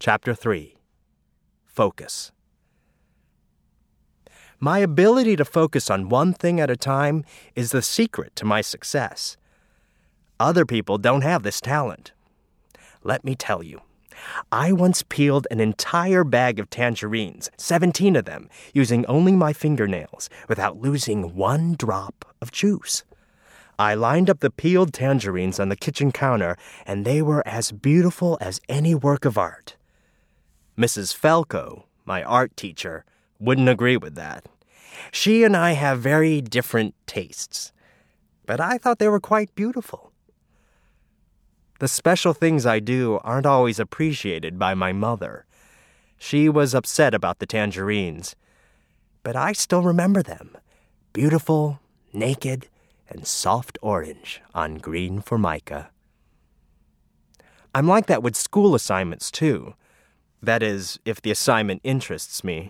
Chapter 3. Focus. My ability to focus on one thing at a time is the secret to my success. Other people don't have this talent. Let me tell you, I once peeled an entire bag of tangerines, 17 of them, using only my fingernails, without losing one drop of juice. I lined up the peeled tangerines on the kitchen counter, and they were as beautiful as any work of art. Mrs. Felco, my art teacher, wouldn't agree with that. She and I have very different tastes, but I thought they were quite beautiful. The special things I do aren't always appreciated by my mother. She was upset about the tangerines, but I still remember them, beautiful, naked, and soft orange on green formica. I'm like that with school assignments, too. That is, if the assignment interests me.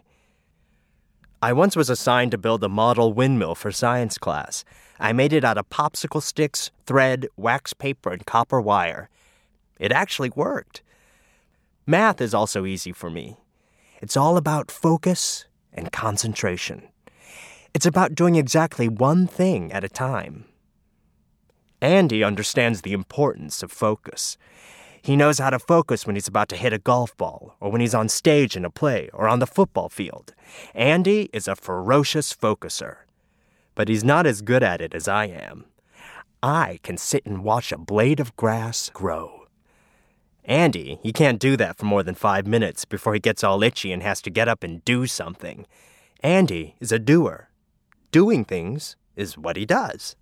I once was assigned to build a model windmill for science class. I made it out of popsicle sticks, thread, wax paper, and copper wire. It actually worked. Math is also easy for me. It's all about focus and concentration. It's about doing exactly one thing at a time. Andy understands the importance of focus. He knows how to focus when he's about to hit a golf ball, or when he's on stage in a play, or on the football field. Andy is a ferocious focuser. But he's not as good at it as I am. I can sit and watch a blade of grass grow. Andy, he can't do that for more than 5 minutes before he gets all itchy and has to get up and do something. Andy is a doer. Doing things is what he does.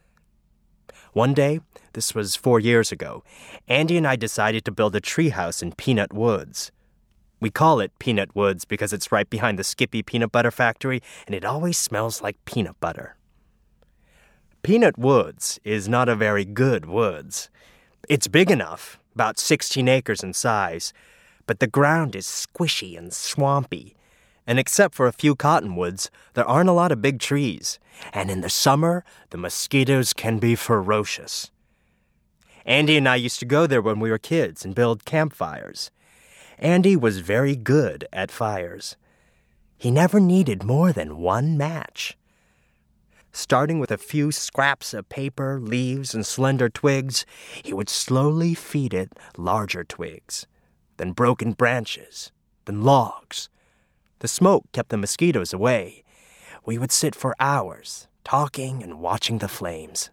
One day, this was 4 years ago, Andy and I decided to build a treehouse in Peanut Woods. We call it Peanut Woods because it's right behind the Skippy peanut butter factory, and it always smells like peanut butter. Peanut Woods is not a very good woods. It's big enough, about 16 acres in size, but the ground is squishy and swampy. And except for a few cottonwoods, there aren't a lot of big trees. And in the summer, the mosquitoes can be ferocious. Andy and I used to go there when we were kids and build campfires. Andy was very good at fires. He never needed more than one match. Starting with a few scraps of paper, leaves, and slender twigs, he would slowly feed it larger twigs, then broken branches, then logs. The smoke kept the mosquitoes away. We would sit for hours, talking and watching the flames.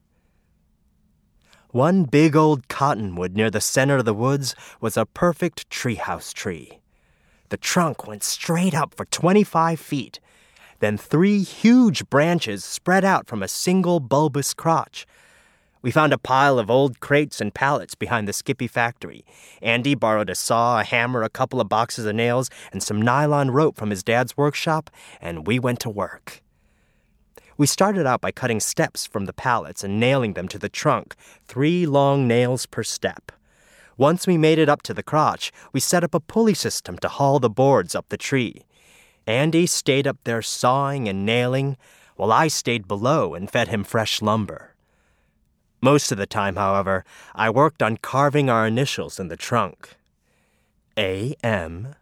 One big old cottonwood near the center of the woods was a perfect treehouse tree. The trunk went straight up for 25 feet. Then 3 huge branches spread out from a single bulbous crotch. We found a pile of old crates and pallets behind the Skippy factory. Andy borrowed a saw, a hammer, a couple of boxes of nails, and some nylon rope from his dad's workshop, and we went to work. We started out by cutting steps from the pallets and nailing them to the trunk, 3 long nails per step. Once we made it up to the crotch, we set up a pulley system to haul the boards up the tree. Andy stayed up there sawing and nailing, while I stayed below and fed him fresh lumber. Most of the time, however, I worked on carving our initials in the trunk. A.M.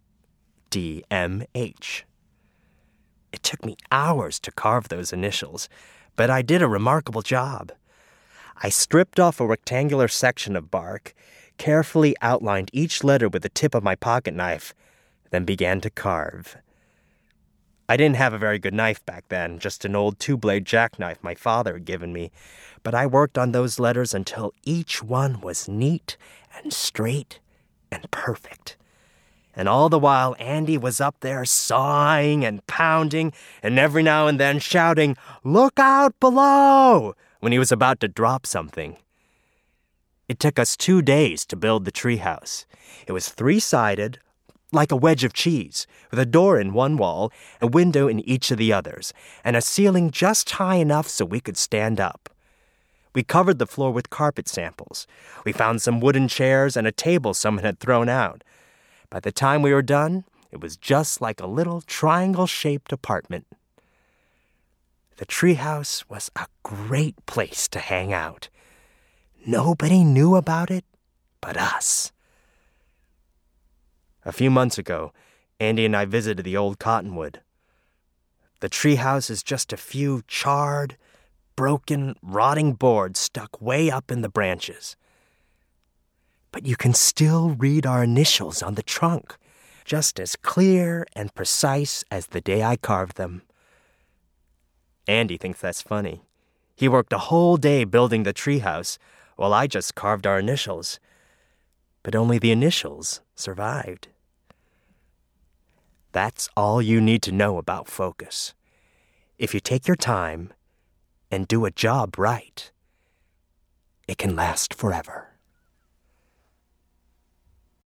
D.M.H. It took me hours to carve those initials, but I did a remarkable job. I stripped off a rectangular section of bark, carefully outlined each letter with the tip of my pocket knife, then began to carve. I didn't have a very good knife back then, just an old 2-blade jackknife my father had given me, but I worked on those letters until each one was neat and straight and perfect. And all the while, Andy was up there sawing and pounding, and every now and then shouting, "Look out below!" when he was about to drop something. It took us 2 days to build the treehouse. It was 3-sided, like a wedge of cheese, with a door in one wall, a window in each of the others, and a ceiling just high enough so we could stand up. We covered the floor with carpet samples. We found some wooden chairs and a table someone had thrown out. By the time we were done, it was just like a little triangle-shaped apartment. The treehouse was a great place to hang out. Nobody knew about it but us. A few months ago, Andy and I visited the old cottonwood. The treehouse is just a few charred, broken, rotting boards stuck way up in the branches. But you can still read our initials on the trunk, just as clear and precise as the day I carved them. Andy thinks that's funny. He worked a whole day building the treehouse, while I just carved our initials. But only the initials survived. That's all you need to know about focus. If you take your time and do a job right, it can last forever.